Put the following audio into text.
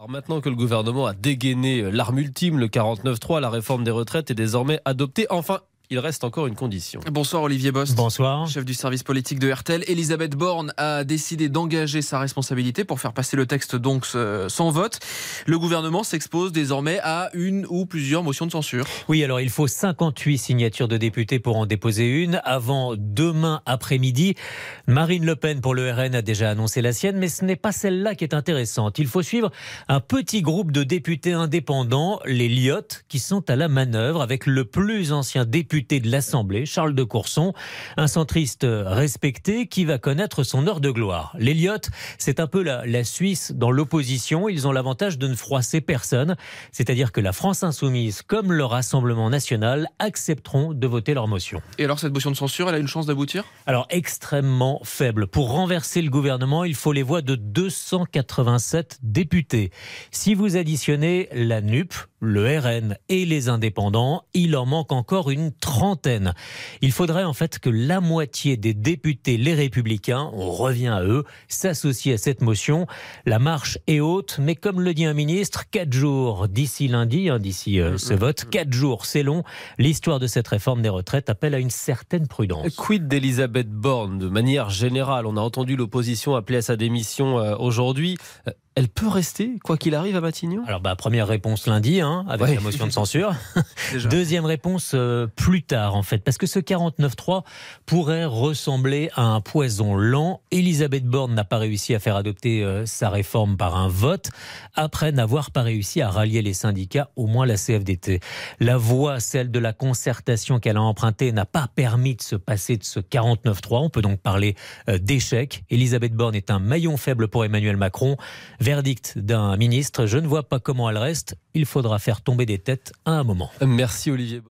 Alors maintenant que le gouvernement a dégainé l'arme ultime, le 49.3, la réforme des retraites est désormais adoptée. Enfin, il reste encore une condition. Bonsoir Olivier Bost. Bonsoir. Chef du service politique de RTL. Elisabeth Borne a décidé d'engager sa responsabilité pour faire passer le texte donc sans vote. Le gouvernement s'expose désormais à une ou plusieurs motions de censure. Oui, alors il faut 58 signatures de députés pour en déposer une avant demain après-midi. Marine Le Pen pour le RN a déjà annoncé la sienne, mais ce n'est pas celle-là qui est intéressante. Il faut suivre un petit groupe de députés indépendants, les Lyottes, qui sont à la manœuvre avec le plus ancien député de l'Assemblée, Charles de Courson, un centriste respecté qui va connaître son heure de gloire. Les Lyottes, c'est un peu la Suisse dans l'opposition. Ils ont l'avantage de ne froisser personne. C'est-à-dire que la France Insoumise, comme le Rassemblement National, accepteront de voter leur motion. Et alors cette motion de censure, elle a une chance d'aboutir ? Alors extrêmement faible. Pour renverser le gouvernement, il faut les voix de 287 députés. Si vous additionnez la NUP, le RN et les indépendants, il en manque encore une trentaine. Il faudrait en fait que la moitié des députés, les Républicains, on revient à eux, s'associent à cette motion. La marche est haute, mais comme le dit un ministre, 4 jours d'ici lundi, d'ici ce vote, 4 jours, c'est long. L'histoire de cette réforme des retraites appelle à une certaine prudence. Quid d'Elisabeth Borne ? De manière générale, on a entendu l'opposition appeler à sa démission aujourd'hui. Elle peut rester, quoi qu'il arrive, à Matignon ? Alors, première réponse lundi, avec la motion de censure. Deuxième réponse plus tard, en fait, parce que ce 49.3 pourrait ressembler à un poison lent. Elisabeth Borne n'a pas réussi à faire adopter sa réforme par un vote, après n'avoir pas réussi à rallier les syndicats, au moins la CFDT. La voie, celle de la concertation qu'elle a empruntée, n'a pas permis de se passer de ce 49.3. On peut donc parler d'échec. Elisabeth Borne est un maillon faible pour Emmanuel Macron. Verdict d'un ministre, je ne vois pas comment elle reste. Il faudra faire tomber des têtes à un moment. Merci Olivier.